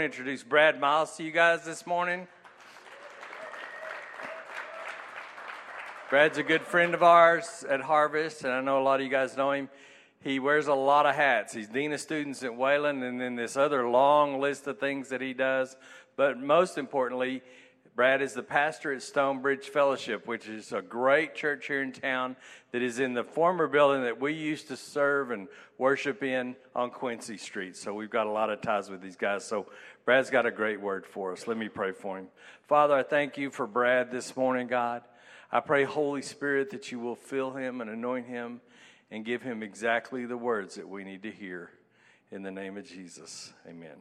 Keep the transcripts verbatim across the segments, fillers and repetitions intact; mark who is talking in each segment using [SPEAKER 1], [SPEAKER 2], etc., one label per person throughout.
[SPEAKER 1] want to introduce Brad Miles to you guys this morning. Brad's a good friend of ours at Harvest, and I know a lot of you guys know him. He wears a lot of hats. He's Dean of Students at Wayland, and then this other long list of things that he does. But most importantly, Brad is the pastor at Stonebridge Fellowship, which is a great church here in town that is in the former building that we used to serve and worship in on Quincy Street. So we've got a lot of ties with these guys. So Brad's got a great word for us. Let me pray for him. Father, I thank you for Brad this morning, God. I pray, Holy Spirit, that you will fill him and anoint him and give him exactly the words that we need to hear. In the name of Jesus, amen.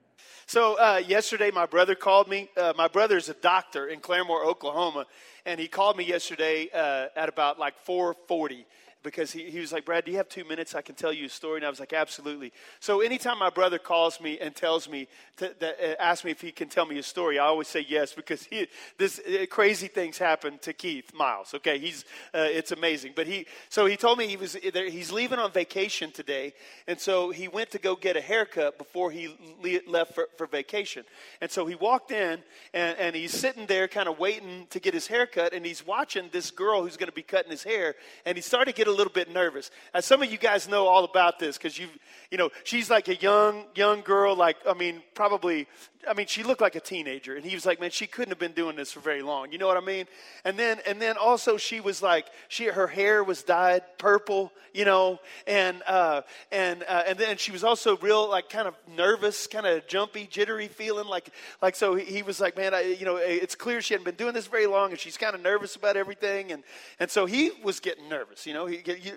[SPEAKER 2] So uh, yesterday, my brother called me. Uh, my brother's a doctor in Claremore, Oklahoma, and he called me yesterday uh, at about like four forty. Because he, he was like, Brad, do you have two minutes? I can tell you a story. And I was like, absolutely. So anytime my brother calls me and tells me, to, that, uh, asks me if he can tell me a story, I always say yes, because he, this uh, crazy things happen to Keith Miles. Okay, he's uh, it's amazing. But he, so he told me he was there, he's leaving on vacation today, and so he went to go get a haircut before he le- left for, for vacation. And so he walked in, and, and he's sitting there, kind of waiting to get his haircut, and he's watching this girl who's going to be cutting his hair, and he started to get a little bit nervous. As some of you guys know all about this, because you you know, she's like a young young girl, like, I mean, probably, I mean, she looked like a teenager, and he was like, man, she couldn't have been doing this for very long. You know what I mean? And then and then also she was like, she her hair was dyed purple, you know, and uh, and uh, and then she was also real, like, kind of nervous, kind of jumpy, jittery feeling, like like so he, he was like, man, I, you know, it's clear she hadn't been doing this very long, and she's kind of nervous about everything, and and so he was getting nervous, you know. He, he,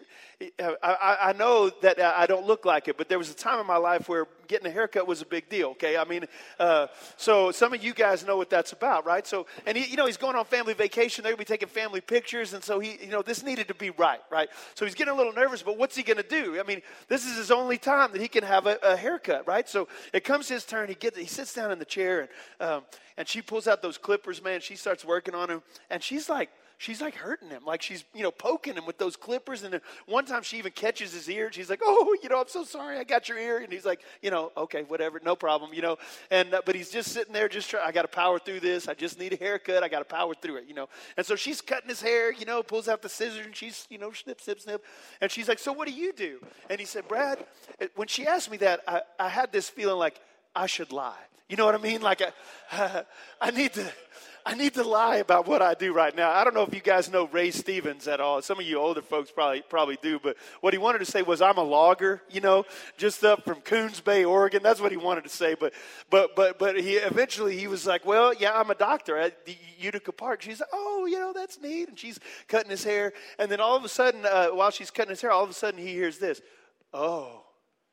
[SPEAKER 2] I, I know that I don't look like it, but there was a time in my life where getting a haircut was a big deal, okay? I mean, uh, so some of you guys know what that's about, right? So, and he, you know, he's going on family vacation. They're going to be taking family pictures, and so he, you know, this needed to be right, right? So he's getting a little nervous, but what's he going to do? I mean, this is his only time that he can have a, a haircut, right? So it comes his turn. He gets, he sits down in the chair, and um, and she pulls out those clippers, man. She starts working on him, and she's like, She's like hurting him, like she's, you know, poking him with those clippers. And then one time she even catches his ear. And she's like, oh, you know, I'm so sorry, I got your ear. And he's like, you know, okay, whatever, no problem, you know. And uh, but he's just sitting there, just trying. I got to power through this. I just need a haircut. I got to power through it, you know. And so she's cutting his hair, you know, pulls out the scissors, and she's, you know, snip, snip, snip. And she's like, so what do you do? And he said, Brad, when she asked me that, I, I had this feeling like I should lie. You know what I mean? Like I, I need to. I need to lie about what I do right now. I don't know if you guys know Ray Stevens at all. Some of you older folks probably probably do. But what he wanted to say was, I'm a logger, you know, just up from Coons Bay, Oregon. That's what he wanted to say. But but but but he eventually he was like, well, yeah, I'm a doctor at the Utica Park. She's like, oh, you know, that's neat. And she's cutting his hair. And then all of a sudden, uh, while she's cutting his hair, all of a sudden he hears this. Oh.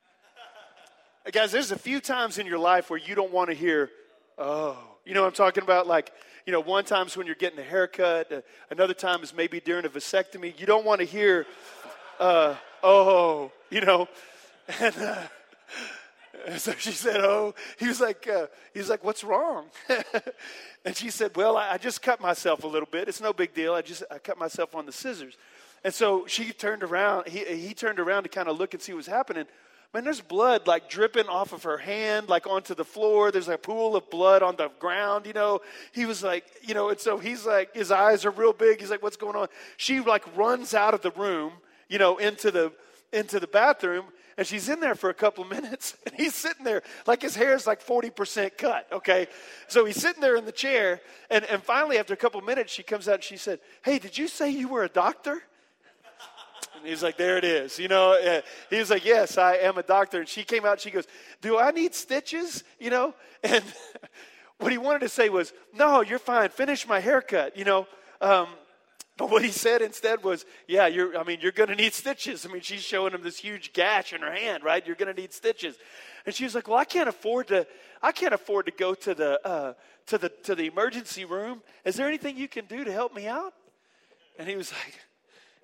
[SPEAKER 2] Guys, there's a few times in your life where you don't want to hear, oh. You know what I'm talking about? Like, you know, one time is when you're getting a haircut. Uh, another time is maybe during a vasectomy. You don't want to hear, uh, oh, you know. And, uh, and so she said, oh. He was like, uh, he was like, what's wrong? And she said, well, I, I just cut myself a little bit. It's no big deal. I just I cut myself on the scissors. And so she turned around. He, he turned around to kind of look and see what was happening. Man, there's blood like dripping off of her hand, like onto the floor. There's a pool of blood on the ground, you know. He was like, you know, and so he's like, his eyes are real big. He's like, what's going on? She like runs out of the room, you know, into the into the bathroom, and she's in there for a couple of minutes, and he's sitting there like his hair is like forty percent cut, okay? So he's sitting there in the chair, and, and finally after a couple of minutes, she comes out and she said, hey, did you say you were a doctor? And he's like, there it is. You know, uh, he was like, yes, I am a doctor. And she came out and she goes, do I need stitches? You know, and what he wanted to say was, no, you're fine. Finish my haircut, you know. Um, but what he said instead was, yeah, you're, I mean, you're going to need stitches. I mean, she's showing him this huge gash in her hand, right? You're going to need stitches. And she was like, well, I can't afford to, I can't afford to go to the, uh, to the, to the emergency room. Is there anything you can do to help me out? And he was like,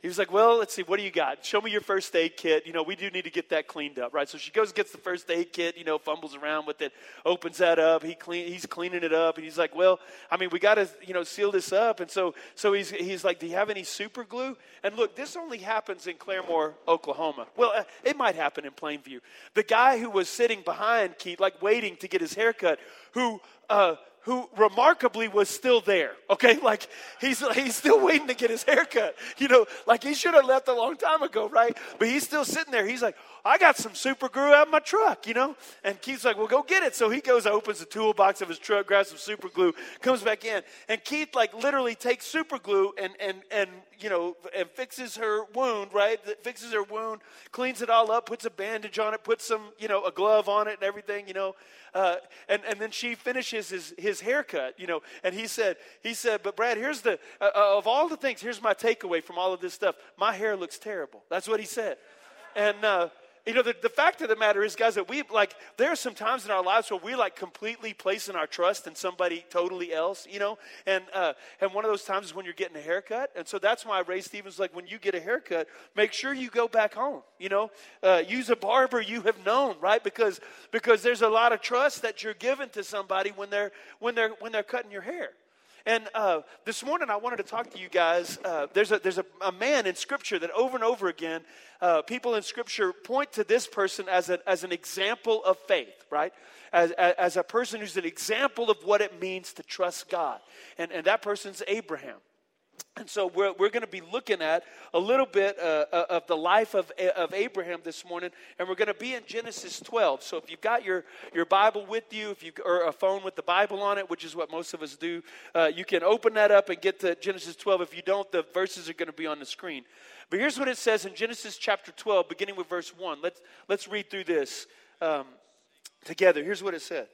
[SPEAKER 2] He was like, well, let's see, what do you got? Show me your first aid kit. You know, we do need to get that cleaned up, right? So she goes and gets the first aid kit, you know, fumbles around with it, opens that up. He clean, he's cleaning it up. And he's like, well, I mean, we got to, you know, seal this up. And so so he's he's like, do you have any super glue? And look, this only happens in Claremore, Oklahoma. Well, uh, it might happen in Plainview. The guy who was sitting behind Keith, like waiting to get his haircut, who... Uh, who remarkably was still there, okay? Like, he's he's still waiting to get his haircut. You know, like he should have left a long time ago, right? But he's still sitting there. He's like, I got some super glue out of my truck, you know? And Keith's like, well, go get it. So he goes, opens the toolbox of his truck, grabs some super glue, comes back in. And Keith, like, literally takes super glue and, and, and you know, and fixes her wound, right? Fixes her wound, cleans it all up, puts a bandage on it, puts some, you know, a glove on it and everything, you know? Uh, and, and then she finishes his, his haircut, you know, and he said, he said, but Brad, here's the, uh, of all the things, here's my takeaway from all of this stuff. My hair looks terrible. That's what he said. And, uh, you know, the, the fact of the matter is, guys, that we, like, there are some times in our lives where we, like, completely placing our trust in somebody totally else, you know, and uh, and one of those times is when you're getting a haircut. And so that's why Ray Stevens, like, when you get a haircut, make sure you go back home, you know, uh, use a barber you have known, right? Because because there's a lot of trust that you're giving to somebody when they're when they're when they're cutting your hair. And uh, this morning I wanted to talk to you guys. Uh, there's a there's a, a man in Scripture that over and over again, uh, people in Scripture point to this person as a, as an example of faith, right? As, as as a person who's an example of what it means to trust God. And and that person's Abraham. And so we're we're going to be looking at a little bit uh, of the life of of Abraham this morning, and we're going to be in Genesis twelve. So if you've got your, your Bible with you, if you or a phone with the Bible on it, which is what most of us do, uh, you can open that up and get to Genesis twelve. If you don't, the verses are going to be on the screen. But here's what it says in Genesis chapter twelve, beginning with verse one. Let's let's read through this um, together. Here's what it said.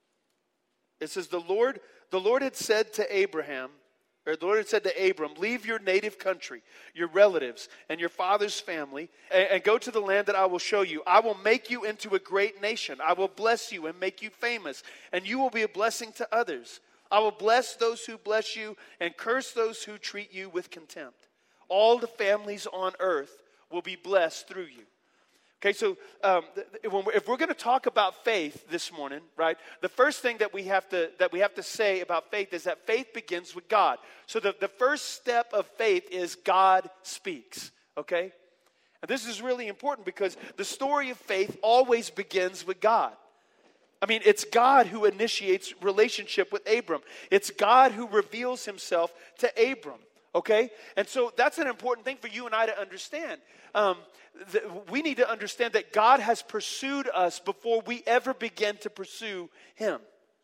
[SPEAKER 2] It says, "The Lord the Lord had said to Abraham." Or the Lord had said to Abram, leave your native country, your relatives, and your father's family, and, and go to the land that I will show you. I will make you into a great nation. I will bless you and make you famous, and you will be a blessing to others. I will bless those who bless you and curse those who treat you with contempt. All the families on earth will be blessed through you. Okay, so um, if we're going to talk about faith this morning, right, the first thing that we have to that we have to say about faith is that faith begins with God. So the, the first step of faith is God speaks, okay? And this is really important because the story of faith always begins with God. I mean, it's God who initiates relationship with Abram. It's God who reveals himself to Abram, okay? And so that's an important thing for you and I to understand. Um, th- we need to understand that God has pursued us before we ever begin to pursue him.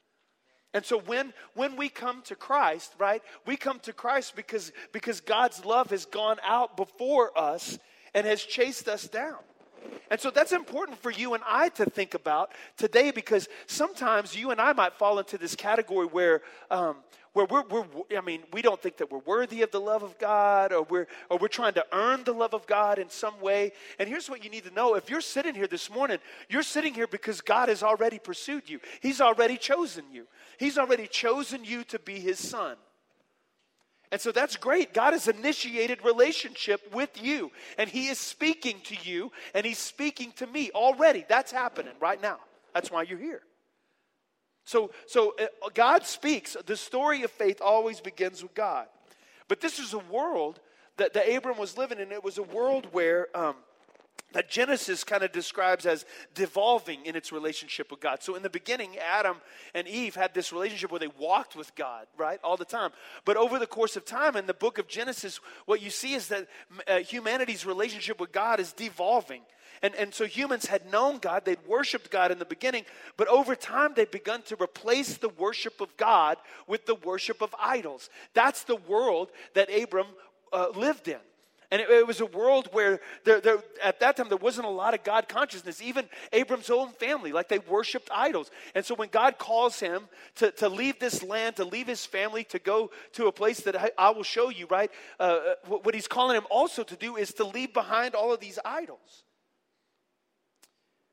[SPEAKER 2] And so when when we come to Christ, right, we come to Christ because, because God's love has gone out before us and has chased us down. And so that's important for you and I to think about today, because sometimes you and I might fall into this category where um, where we're, we're I mean, we don't think that we're worthy of the love of God, or we're or we're trying to earn the love of God in some way. And here's what you need to know. If you're sitting here this morning, you're sitting here because God has already pursued you. He's already chosen you. He's already chosen you to be his son. And so that's great. God has initiated relationship with you. And he is speaking to you, and he's speaking to me already. That's happening right now. That's why you're here. So, so uh, God speaks. The story of faith always begins with God. But this is a world that, that Abram was living in. It was a world where um, that Genesis kind of describes as devolving in its relationship with God. So in the beginning, Adam and Eve had this relationship where they walked with God, right, all the time. But over the course of time, in the book of Genesis, what you see is that uh, humanity's relationship with God is devolving. And, and so humans had known God, they'd worshiped God in the beginning, but over time they'd begun to replace the worship of God with the worship of idols. That's the world that Abram uh, lived in. And it, it was a world where there, there, at that time there wasn't a lot of God consciousness. Even Abram's own family, like they worshiped idols. And so when God calls him to, to leave this land, to leave his family, to go to a place that I, I will show you, right? Uh, what he's calling him also to do is to leave behind all of these idols.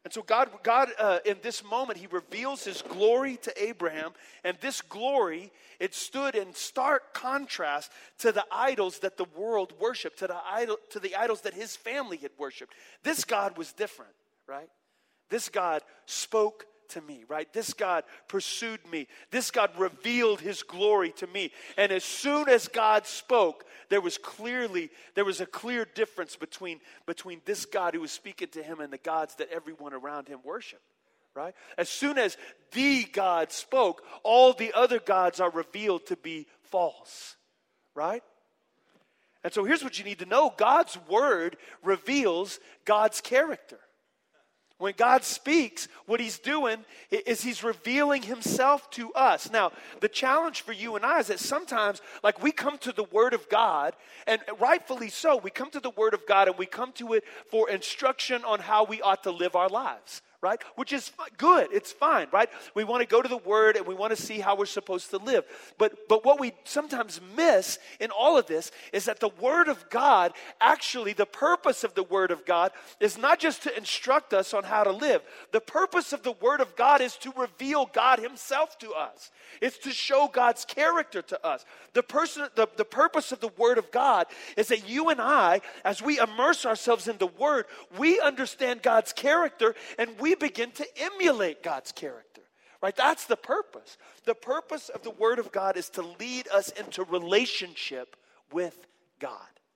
[SPEAKER 2] And so God, God uh, in this moment, he reveals his glory to Abraham. And this glory, it stood in stark contrast to the idols that the world worshiped, to the, idol, to the idols that his family had worshiped. This God was different, right? This God spoke to me, right? This God pursued me. This God revealed his glory to me. And as soon as God spoke, there was clearly, there was a clear difference between, between this God who was speaking to him and the gods that everyone around him worshiped, right? As soon as the God spoke, all the other gods are revealed to be false, right? And so here's what you need to know. God's word reveals God's character. When God speaks, what he's doing is he's revealing himself to us. Now, the challenge for you and I is that sometimes, like, we come to the Word of God, and rightfully so, we come to the Word of God and we come to it for instruction on how we ought to live our lives, right? Which is good. It's fine, right? We want to go to the Word and we want to see how we're supposed to live. But but what we sometimes miss in all of this is that the Word of God, actually the purpose of the Word of God is not just to instruct us on how to live. The purpose of the Word of God is to reveal God himself to us. It's to show God's character to us. The, person, the, the purpose of the Word of God is that you and I, as we immerse ourselves in the Word, we understand God's character and we begin to emulate God's character, right? That's the purpose. The purpose of the Word of God is to lead us into relationship with God,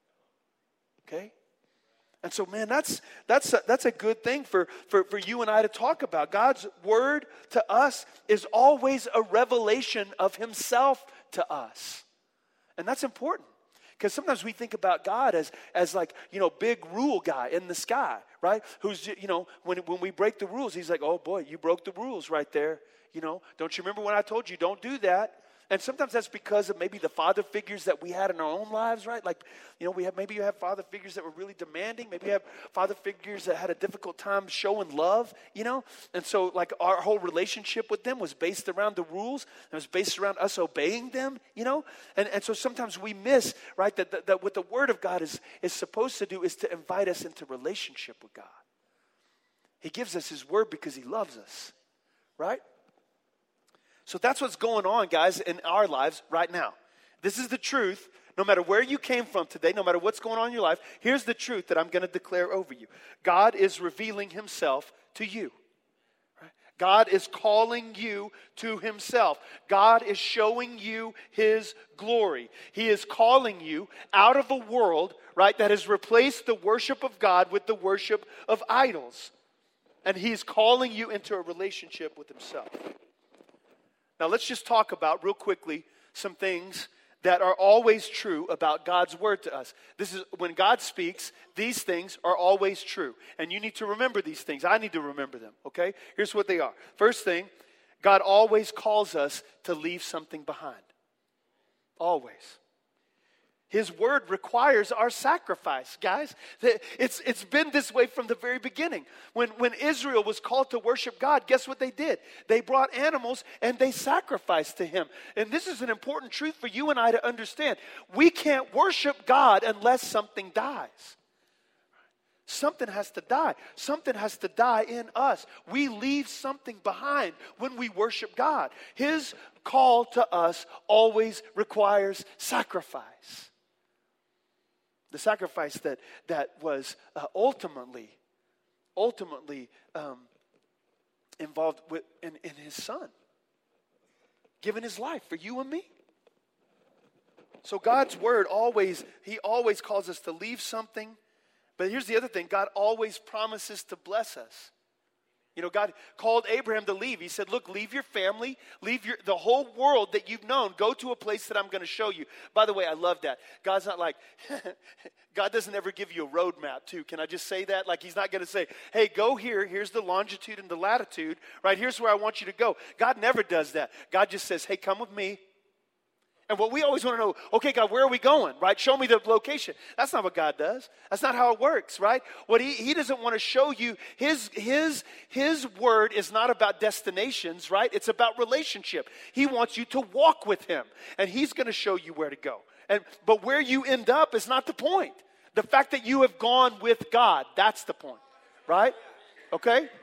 [SPEAKER 2] okay? And so, man, that's that's a, that's a good thing for, for, for you and I to talk about. God's word to us is always a revelation of himself to us. And that's important. Because sometimes we think about God as, as like, you know, big rule guy in the sky, right? Who's, you know, when, when we break the rules, he's like, oh boy, you broke the rules right there. You know, don't you remember when I told you don't do that? And sometimes that's because of maybe the father figures that we had in our own lives, right? Like, you know, we have maybe you have father figures that were really demanding. Maybe you have father figures that had a difficult time showing love, you know? And so, like, our whole relationship with them was based around the rules. It was based around us obeying them, you know? And and so sometimes we miss, right, that, that, that what the Word of God is, is supposed to do is to invite us into relationship with God. He gives us his word because he loves us, right? So that's what's going on, guys, in our lives right now. This is the truth. No matter where you came from today, no matter what's going on in your life, here's the truth that I'm going to declare over you. God is revealing himself to you. Right? God is calling you to himself. God is showing you his glory. He is calling you out of a world, right, that has replaced the worship of God with the worship of idols. And he's calling you into a relationship with himself. Now, let's just talk about, real quickly, some things that are always true about God's word to us. This is when God speaks, these things are always true. And you need to remember these things. I need to remember them, okay? Here's what they are. First thing, God always calls us to leave something behind. Always. His word requires our sacrifice, guys. It's, it's been this way from the very beginning. When, when Israel was called to worship God, guess what they did? They brought animals and they sacrificed to him. And this is an important truth for you and I to understand. We can't worship God unless something dies. Something has to die. Something has to die in us. We leave something behind when we worship God. His call to us always requires sacrifice. The sacrifice that, that was uh, ultimately, ultimately um, involved with, in, in his son. Giving his life for you and me. So God's word always, he always calls us to leave something. But here's the other thing. God always promises to bless us. You know, God called Abraham to leave. He said, look, leave your family, leave your the whole world that you've known. Go to a place that I'm going to show you. By the way, I love that. God's not like, God doesn't ever give you a roadmap, too. Can I just say that? Like, he's not going to say, hey, go here. Here's the longitude and the latitude, right? Here's where I want you to go. God never does that. God just says, hey, come with me. And what we always want to know, okay, God, where are we going, right? Show me the location. That's not what God does. That's not how it works, right? What he, he doesn't want to show you, his, his, his word is not about destinations, right? It's about relationship. He wants you to walk with him, and he's going to show you where to go. And but where you end up is not the point. The fact that you have gone with God, that's the point, right? Okay?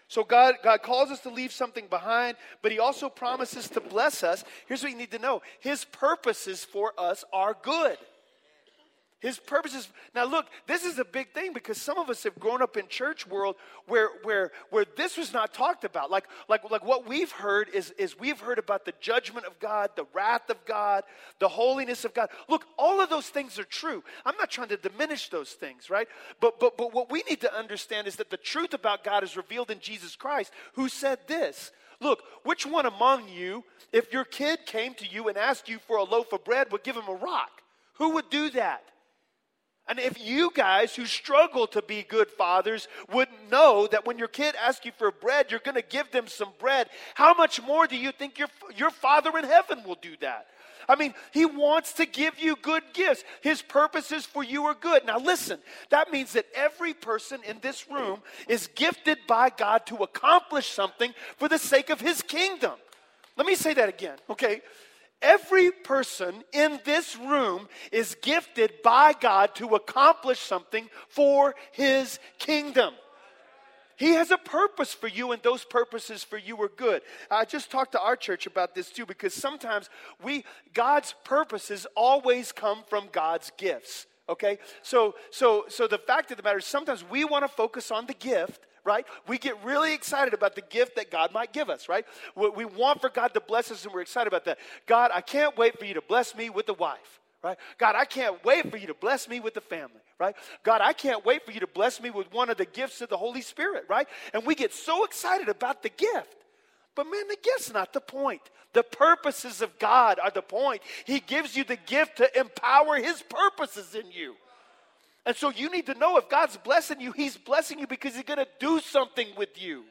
[SPEAKER 2] So God, God calls us to leave something behind, but he also promises to bless us. Here's what you need to know. His purposes for us are good. His purposes. Now look, this is a big thing because some of us have grown up in church world where where where this was not talked about. Like like like what we've heard is is we've heard about the judgment of God, the wrath of God, the holiness of God. Look, all of those things are true. I'm not trying to diminish those things, right? But but but what we need to understand is that the truth about God is revealed in Jesus Christ, who said this. Look, which one among you, if your kid came to you and asked you for a loaf of bread, would give him a rock? Who would do that? And if you guys who struggle to be good fathers would know that when your kid asks you for bread, you're going to give them some bread, how much more do you think your, your Father in heaven will do that? I mean, he wants to give you good gifts. His purposes for you are good. Now listen, that means that every person in this room is gifted by God to accomplish something for the sake of his kingdom. Let me say that again, okay? Every person in this room is gifted by God to accomplish something for his kingdom. He has a purpose for you, and those purposes for you are good. I just talked to our church about this too, because sometimes we, God's purposes always come from God's gifts. Okay? So, so, so the fact of the matter is sometimes we want to focus on the gift, right? We get really excited about the gift that God might give us, right? We want for God to bless us, and we're excited about that. God, I can't wait for you to bless me with a wife, right? God, I can't wait for you to bless me with a family, right? God, I can't wait for you to bless me with one of the gifts of the Holy Spirit, right? And we get so excited about the gift. But man, the gift's not the point. The purposes of God are the point. He gives you the gift to empower his purposes in you. And so you need to know if God's blessing you, he's blessing you because he's going to do something with you.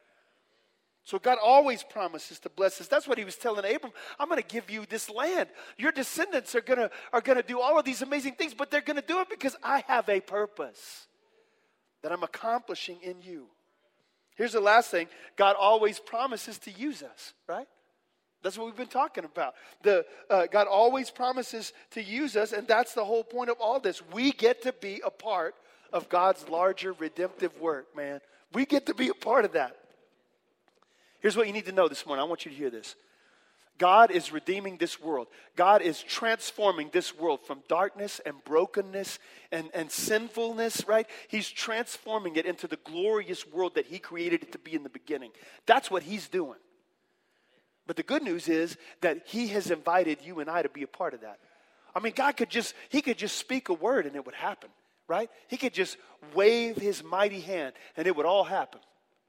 [SPEAKER 2] So God always promises to bless us. That's what he was telling Abram. I'm going to give you this land. Your descendants are going to are going to do all of these amazing things, but they're going to do it because I have a purpose that I'm accomplishing in you. Here's the last thing. God always promises to use us, right? That's what we've been talking about. The uh, God always promises to use us, and that's the whole point of all this. We get to be a part of God's larger redemptive work, man. We get to be a part of that. Here's what you need to know this morning. I want you to hear this. God is redeeming this world. God is transforming this world from darkness and brokenness and, and sinfulness, right? He's transforming it into the glorious world that he created it to be in the beginning. That's what he's doing. But the good news is that he has invited you and I to be a part of that. I mean, God could just, he could just speak a word and it would happen, right? He could just wave his mighty hand and it would all happen.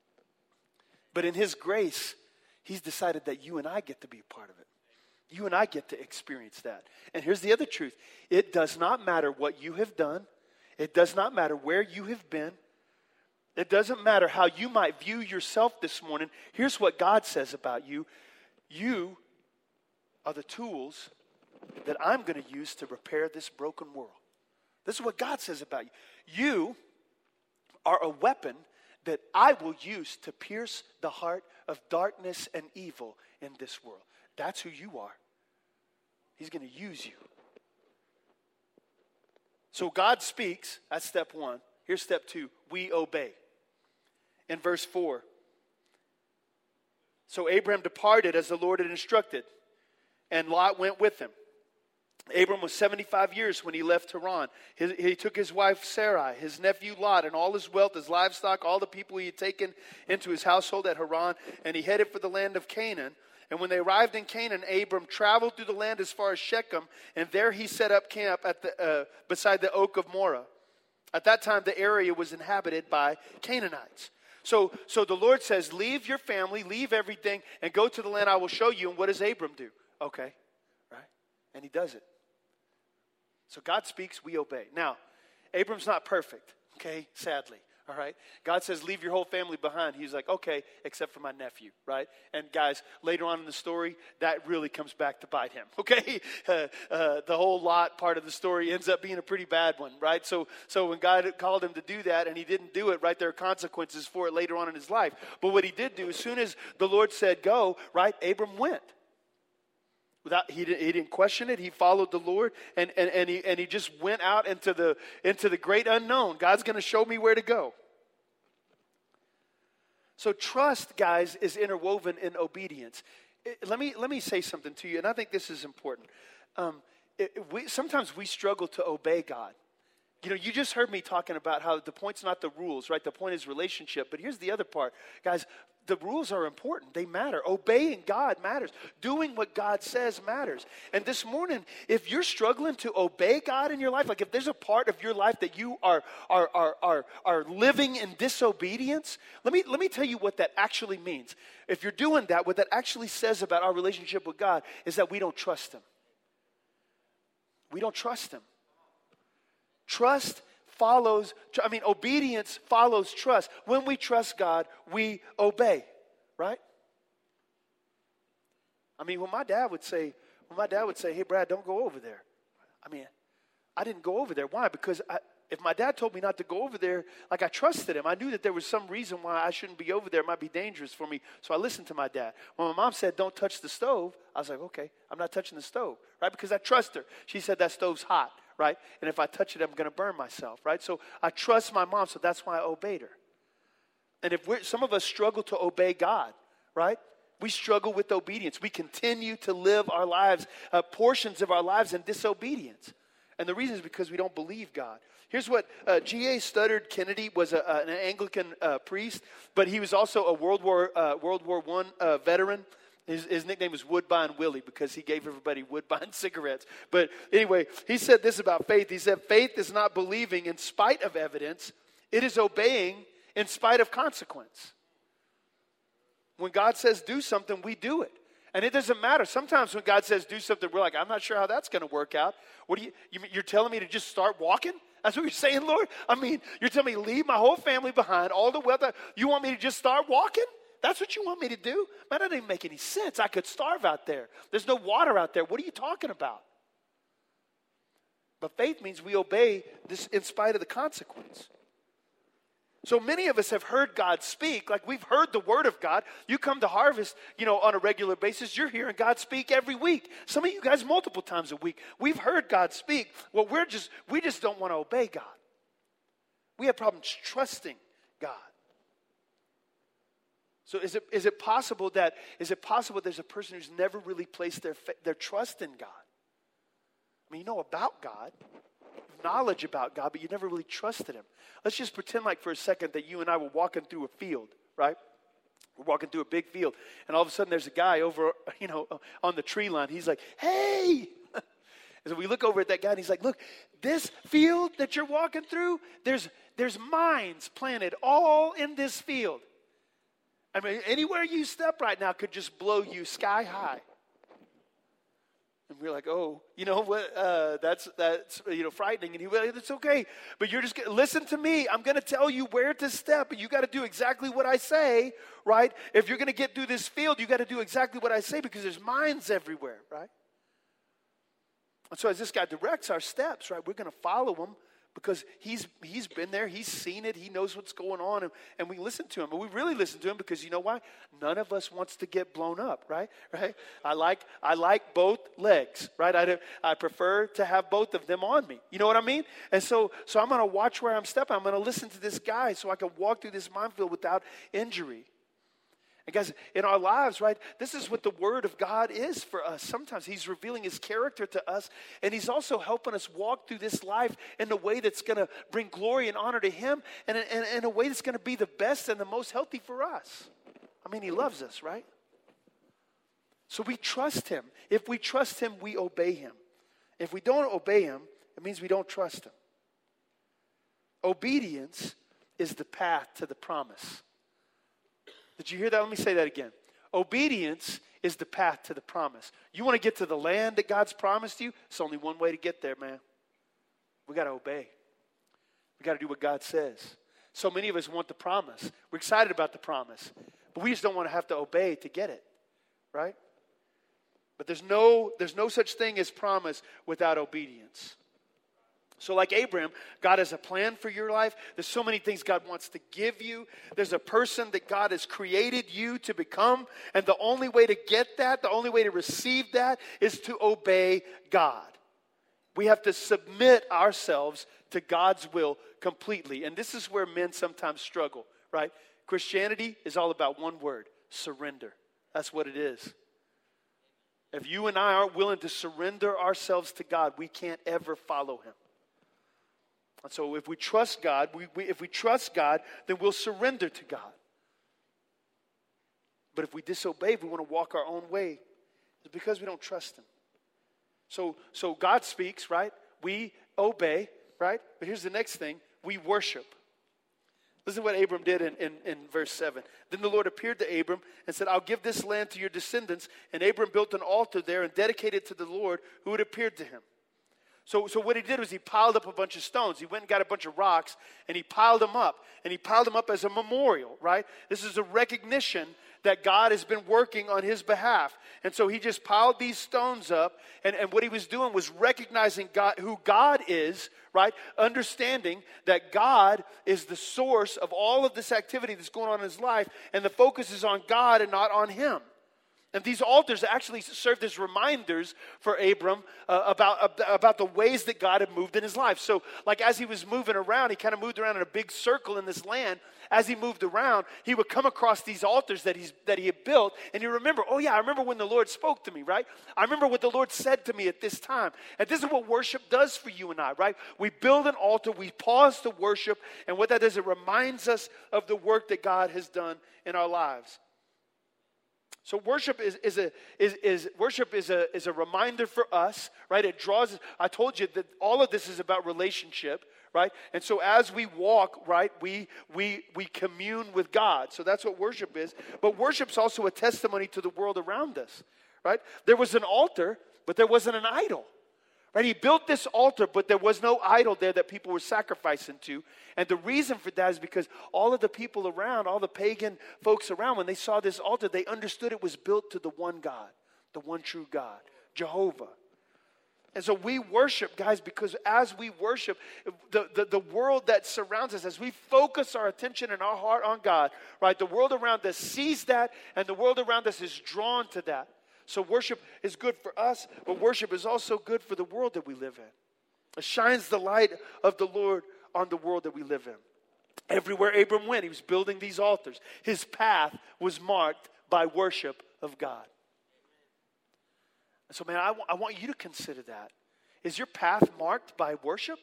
[SPEAKER 2] But in his grace, he's decided that you and I get to be a part of it. You and I get to experience that. And here's the other truth. It does not matter what you have done. It does not matter where you have been. It doesn't matter how you might view yourself this morning. Here's what God says about you. You are the tools that I'm going to use to repair this broken world. This is what God says about you. You are a weapon that I will use to pierce the heart of darkness and evil in this world. That's who you are. He's going to use you. So God speaks. That's step one. Here's step two. We obey. In verse four. So Abraham departed as the Lord had instructed, and Lot went with him. Abram was seventy-five years when he left Haran. He, he took his wife Sarai, his nephew Lot, and all his wealth, his livestock, all the people he had taken into his household at Haran, and he headed for the land of Canaan. And when they arrived in Canaan, Abram traveled through the land as far as Shechem, and there he set up camp at the uh, beside the oak of Moreh. At that time, the area was inhabited by Canaanites. So, so the Lord says, leave your family, leave everything, and go to the land I will show you. And what does Abram do? Okay, right? And he does it. So God speaks, we obey. Now, Abram's not perfect, okay, sadly, all right? God says, leave your whole family behind. He's like, okay, except for my nephew, right? And guys, later on in the story, that really comes back to bite him, okay? Uh, uh, the whole Lot part of the story ends up being a pretty bad one, right? So, so when God called him to do that and he didn't do it, right, there are consequences for it later on in his life. But what he did do, as soon as the Lord said go, right, Abram went. Without, he, didn't, he didn't question it. He followed the Lord, and, and, and, he, and he just went out into the, into the great unknown. God's going to show me where to go. So trust, guys, is interwoven in obedience. It- let me let me say something to you, and I think this is important. Um, it, it- we, sometimes we struggle to obey God. You know, you just heard me talking about how the point's not the rules, right? The point is relationship. But here's the other part. Guys, the rules are important. They matter. Obeying God matters. Doing what God says matters. And this morning, if you're struggling to obey God in your life, like if there's a part of your life that you are are are are, are living in disobedience, let me let me tell you what that actually means. If you're doing that, what that actually says about our relationship with God is that we don't trust Him. We don't trust Him. Trust follows, I mean, obedience follows trust. When we trust God, we obey, right? I mean, when my dad would say, when my dad would say, hey, Brad, don't go over there. I mean, I didn't go over there. Why? Because I, if my dad told me not to go over there, like I trusted him. I knew that there was some reason why I shouldn't be over there. It might be dangerous for me. So I listened to my dad. When my mom said, don't touch the stove, I was like, okay, I'm not touching the stove, right? Because I trust her. She said that stove's hot, right? And if I touch it, I'm going to burn myself, right? So I trust my mom, so that's why I obeyed her. And if we're, some of us struggle to obey God, right? We struggle with obedience. We continue to live our lives, uh, portions of our lives in disobedience. And the reason is because we don't believe God. Here's what uh, G A Studdard Kennedy was a, uh, an Anglican uh, priest, but he was also a World War uh, World War One uh, veteran. His, his nickname was Woodbine Willie because he gave everybody Woodbine cigarettes. But anyway, he said this about faith. He said, faith is not believing in spite of evidence. It is obeying in spite of consequence. When God says do something, we do it. And it doesn't matter. Sometimes when God says do something, we're like, I'm not sure how that's going to work out. What do you, you, you're telling me to just start walking? That's what you're saying, Lord? I mean, you're telling me to leave my whole family behind, all the weather. You want me to just start walking? That's what you want me to do? Man, that doesn't even make any sense. I could starve out there. There's no water out there. What are you talking about? But faith means we obey this in spite of the consequence. So many of us have heard God speak, like we've heard the word of God. You come to Harvest, you know, on a regular basis. You're hearing God speak every week. Some of you guys multiple times a week. We've heard God speak. Well, we're just, we just don't want to obey God. We have problems trusting God. So is it is it possible that is it possible there's a person who's never really placed their their trust in God? I mean, you know about God, knowledge about God, but you never really trusted Him. Let's just pretend like for a second that you and I were walking through a field, right? We're walking through a big field, and all of a sudden there's a guy over, you know, on the tree line. He's like, "Hey!" And so we look over at that guy, and he's like, "Look, this field that you're walking through, there's there's mines planted all in this field. I mean, anywhere you step right now could just blow you sky high." And we're like, "Oh, you know what? Uh, that's that's you know frightening." And he went, "It's okay, but you're just gonna, listen to me. I'm going to tell you where to step, and you got to do exactly what I say, right? If you're going to get through this field, you got to do exactly what I say because there's mines everywhere, right?" And so as this guy directs our steps, right, we're going to follow him. Because he's he's been there, he's seen it, he knows what's going on, and, and we listen to him. But we really listen to him because you know why? None of us wants to get blown up, right? Right? I like I like both legs, right? I, I prefer to have both of them on me. You know what I mean? And so so I'm going to watch where I'm stepping. I'm going to listen to this guy so I can walk through this minefield without injury. And guys, in our lives, right, this is what the Word of God is for us. Sometimes He's revealing His character to us, and He's also helping us walk through this life in a way that's going to bring glory and honor to Him, and in, in a way that's going to be the best and the most healthy for us. I mean, He loves us, right? So we trust Him. If we trust Him, we obey Him. If we don't obey Him, it means we don't trust Him. Obedience is the path to the promise. Did you hear that? Let me say that again. Obedience is the path to the promise. You want to get to the land that God's promised you? It's only one way to get there, man. We got to obey. We got to do what God says. So many of us want the promise. We're excited about the promise. But we just don't want to have to obey to get it. Right? But there's no, there's no such thing as promise without obedience. So like Abraham, God has a plan for your life. There's so many things God wants to give you. There's a person that God has created you to become. And the only way to get that, the only way to receive that is to obey God. We have to submit ourselves to God's will completely. And this is where men sometimes struggle, right? Christianity is all about one word: surrender. That's what it is. If you and I aren't willing to surrender ourselves to God, we can't ever follow him. And so if we trust God, we, we, if we trust God, then we'll surrender to God. But if we disobey, if we want to walk our own way, it's because we don't trust him. So, so God speaks, right? We obey, right? But here's the next thing. We worship. Listen to what Abram did in, in, in verse seven. Then the Lord appeared to Abram and said, I'll give this land to your descendants. And Abram built an altar there and dedicated it to the Lord who had appeared to him. So, so what he did was he piled up a bunch of stones. He went and got a bunch of rocks and he piled them up. And he piled them up as a memorial, right? This is a recognition that God has been working on his behalf. And so he just piled these stones up. And, and what he was doing was recognizing God, who God is, right? Understanding that God is the source of all of this activity that's going on in his life. And the focus is on God and not on him. And these altars actually served as reminders for Abram uh, about, about the ways that God had moved in his life. So like as he was moving around, he kind of moved around in a big circle in this land. As he moved around, he would come across these altars that, he's, that he had built. And you remember, oh yeah, I remember when the Lord spoke to me, right? I remember what the Lord said to me at this time. And this is what worship does for you and I, right? We build an altar, we pause to worship. And what that does, it reminds us of the work that God has done in our lives. So worship is, is a is, is worship is a is a reminder for us, right? It draws. I told you that all of this is about relationship, right? And so as we walk, right, we we we commune with God. So that's what worship is. But worship's also a testimony to the world around us, right? There was an altar, but there wasn't an idol. Right? He built this altar, but there was no idol there that people were sacrificing to. And the reason for that is because all of the people around, all the pagan folks around, when they saw this altar, they understood it was built to the one God, the one true God, Jehovah. And so we worship, guys, because as we worship, the, the, the world that surrounds us, as we focus our attention and our heart on God, right, the world around us sees that, and the world around us is drawn to that. So worship is good for us, but worship is also good for the world that we live in. It shines the light of the Lord on the world that we live in. Everywhere Abram went, he was building these altars. His path was marked by worship of God. And so, man, I, w- I want you to consider that. Is your path marked by worship?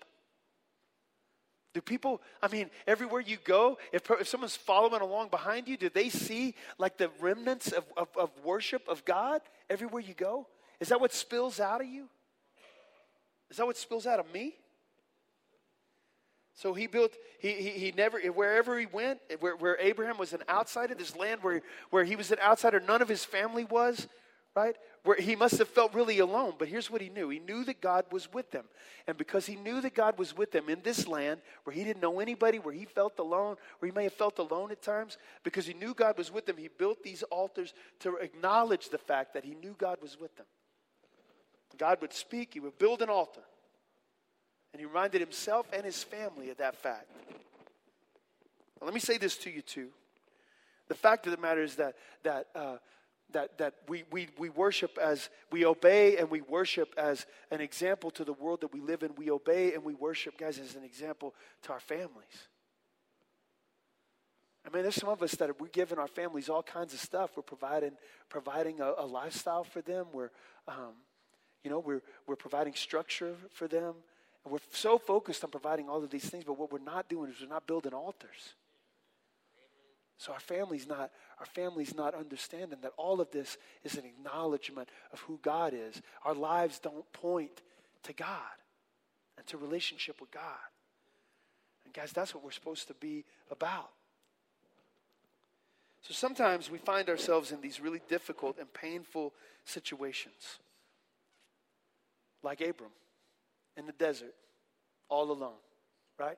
[SPEAKER 2] Do people, I mean, everywhere you go, if, if someone's following along behind you, do they see like the remnants of, of, of worship of God everywhere you go? Is that what spills out of you? Is that what spills out of me? So he built, he he, he never, wherever he went, where, where Abraham was an outsider, this land where, where he was an outsider, none of his family was, right? Where he must have felt really alone. But here's what he knew. He knew that God was with them. And because he knew that God was with them in this land where he didn't know anybody, where he felt alone, where he may have felt alone at times, because he knew God was with them, he built these altars to acknowledge the fact that he knew God was with them. God would speak, he would build an altar. And he reminded himself and his family of that fact. Now, let me say this to you too. The fact of the matter is that that uh, that that we, we we worship as we obey, and we worship as an example to the world that we live in. We obey and we worship, guys, as an example to our families. I mean, there's some of us that are, we're giving our families all kinds of stuff. We're providing providing a, a lifestyle for them. We're um, you know we're we're providing structure for them. And we're so focused on providing all of these things, but what we're not doing is we're not building altars. So our family's not, our family's not understanding that all of this is an acknowledgement of who God is. Our lives don't point to God and to relationship with God. And guys, that's what we're supposed to be about. So sometimes we find ourselves in these really difficult and painful situations. Like Abram. In the desert, all alone, right?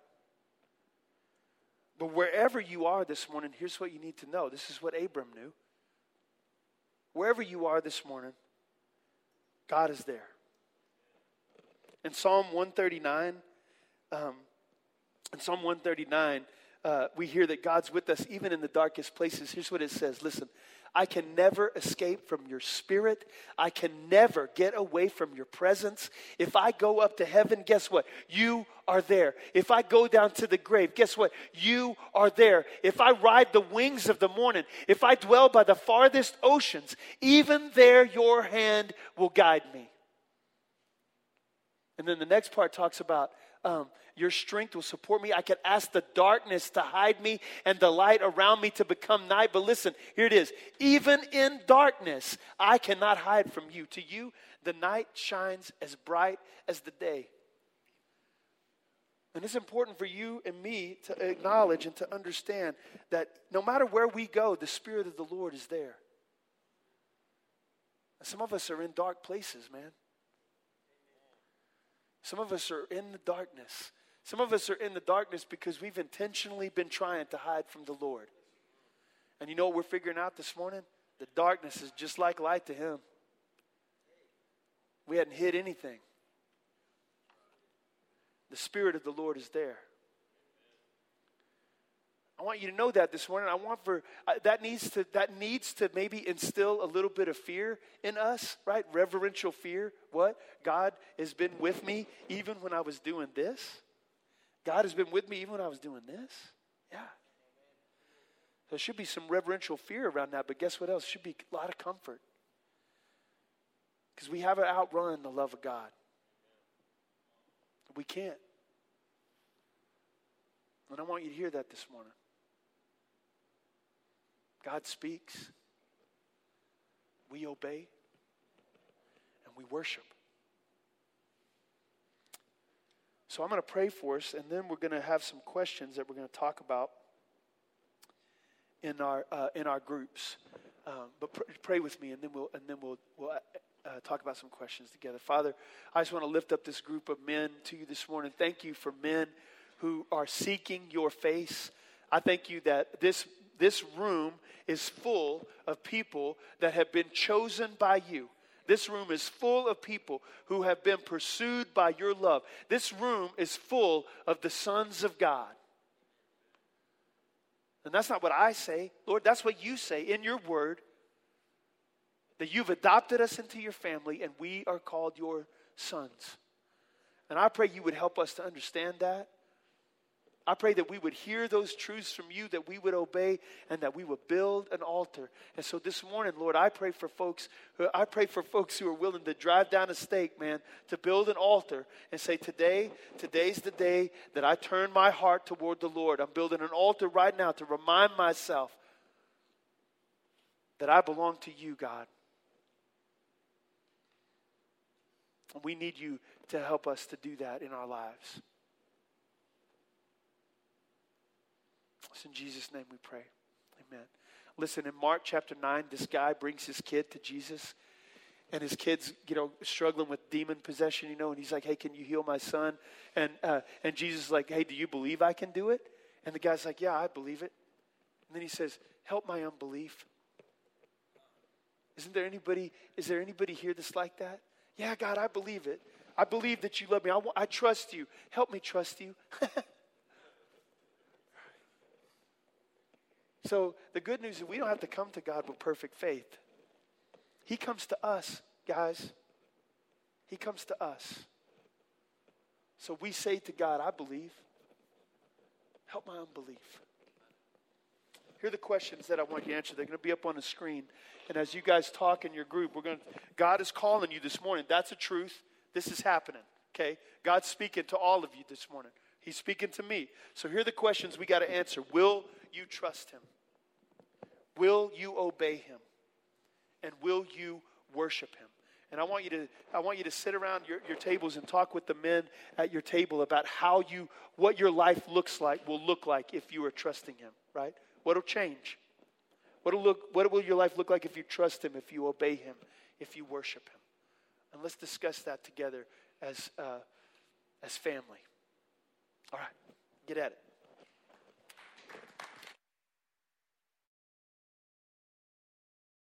[SPEAKER 2] But wherever you are this morning, here's what you need to know. This is what Abram knew. Wherever you are this morning, God is there. In Psalm one thirty-nine, um, in Psalm one thirty-nine, uh, we hear that God's with us even in the darkest places. Here's what it says. Listen, I can never escape from your spirit. I can never get away from your presence. If I go up to heaven, guess what? You are there. If I go down to the grave, guess what? You are there. If I ride the wings of the morning, if I dwell by the farthest oceans, even there your hand will guide me. And then the next part talks about um, your strength will support me. I can ask the darkness to hide me and the light around me to become night. But listen, here it is. Even in darkness, I cannot hide from you. To you, the night shines as bright as the day. And it's important for you and me to acknowledge and to understand that no matter where we go, the Spirit of the Lord is there. Some of us are in dark places, man. Some of us are in the darkness. Some of us are in the darkness because we've intentionally been trying to hide from the Lord. And you know what we're figuring out this morning? The darkness is just like light to Him. We hadn't hid anything. The Spirit of the Lord is there. I want you to know that this morning. I want for uh, that needs to that needs to maybe instill a little bit of fear in us, right? Reverential fear. What? God has been with me even when I was doing this. God has been with me even when I was doing this. Yeah. There should be some reverential fear around that, but guess what else? There should be a lot of comfort. Because we haven't outrun the love of God. We can't. And I want you to hear that this morning. God speaks. We obey. And we worship. So I'm going to pray for us, and then we're going to have some questions that we're going to talk about in our uh, in our groups. Um, but pr- pray with me, and then we'll and then we'll we'll uh, uh, talk about some questions together. Father, I just want to lift up this group of men to you this morning. Thank you for men who are seeking your face. I thank you that this this room is full of people that have been chosen by you. This room is full of people who have been pursued by your love. This room is full of the sons of God. And that's not what I say. Lord, that's what you say in your word. That you've adopted us into your family and we are called your sons. And I pray you would help us to understand that. I pray that we would hear those truths from you, that we would obey, and that we would build an altar. And so this morning, Lord, I pray for folks, who, I pray for folks who are willing to drive down a stake, man, to build an altar and say, today, today's the day that I turn my heart toward the Lord. I'm building an altar right now to remind myself that I belong to you, God. And we need you to help us to do that in our lives. It's in Jesus' name we pray. Amen. Listen, in Mark chapter nine, this guy brings his kid to Jesus. And his kid's, you know, struggling with demon possession, you know. And he's like, hey, can you heal my son? And uh, and Jesus is like, hey, do you believe I can do it? And the guy's like, yeah, I believe it. And then he says, help my unbelief. Isn't there anybody, is there anybody here that's like that? Yeah, God, I believe it. I believe that you love me. I, I trust you. Help me trust you. So the good news is we don't have to come to God with perfect faith. He comes to us, guys. He comes to us. So we say to God, I believe. Help my unbelief. Here are the questions that I want you to answer. They're going to be up on the screen. And as you guys talk in your group, we're going to, God is calling you this morning. That's a truth. This is happening. Okay? God's speaking to all of you this morning. He's speaking to me. So here are the questions we got to answer. Will you trust him? Will you obey him? And will you worship him? And I want you to I want you to sit around your, your tables and talk with the men at your table about how you what your life looks like will look like if you are trusting him, right? What'll change? What'll look what will your life look like if you trust him, if you obey him, if you worship him? And let's discuss that together as uh, as family. All right, get at it.